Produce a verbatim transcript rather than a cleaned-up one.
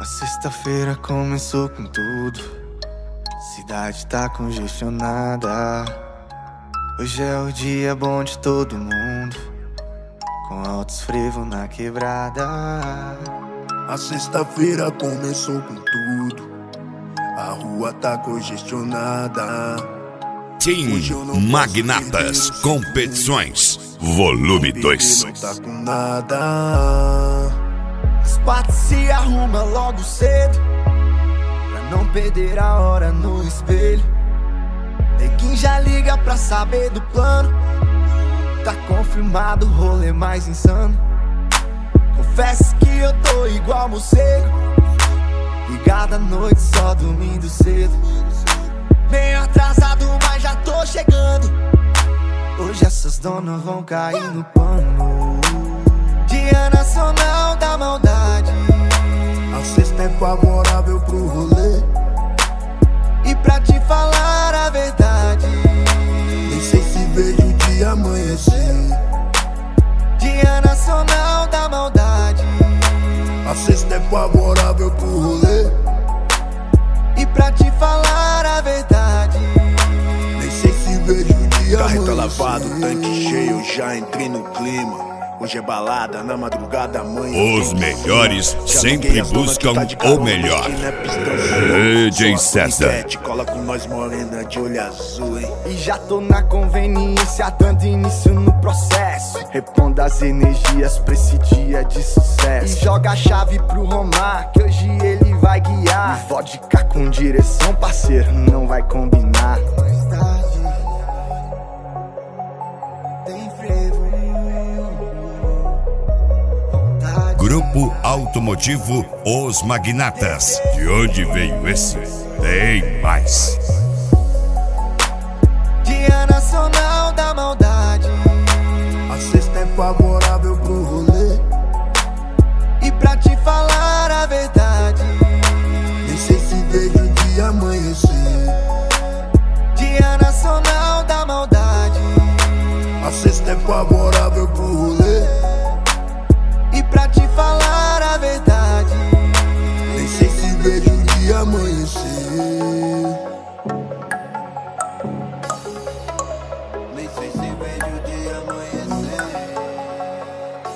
A sexta-feira começou com tudo. Cidade tá congestionada. Hoje é o dia bom de todo mundo, com altos frevos na quebrada. A sexta-feira começou com tudo. A rua tá congestionada. Team Magnatas Competições Volume dois. Não tá com nada. As partes se arruma logo cedo, pra não perder a hora no espelho. Neguinho já liga pra saber do plano. Tá confirmado o rolê mais insano. Confesso que eu tô igual morcego, ligado à noite só dormindo cedo. Meio atrasado, mas já tô chegando. Hoje essas donas vão cair no pano. Dia Nacional da Maldade. A sexta é favorável pro rolê. E pra te falar a verdade, nem sei se vejo o dia amanhecer. Dia Nacional da Maldade. A sexta é favorável pro rolê. E pra te falar a verdade, nem sei se vejo o dia Carro tá amanhecer. lavado, tanque cheio, já entrei no clima. Hoje é balada, na madrugada amanhã. Os melhores sempre buscam o melhor. D J César. Cola com nós morena de olho azul, hein? e já tô na conveniência, dando início no processo. Reponda as energias pra esse dia de sucesso. E joga a chave pro Romar, que hoje ele vai guiar. E vodka com direção, parceiro, não vai combinar. Mais tarde tem frevo. Grupo Automotivo Os Magnatas. De onde veio esse? Tem mais. Dia Nacional da Maldade. A sexta é favorável pro rolê. E pra te falar a verdade, nem sei se vejo o dia amanhecer. Dia Nacional da Maldade. A sexta é favorável pro rolê. E pra te falar a verdade, nem sei se vejo o dia amanhecer.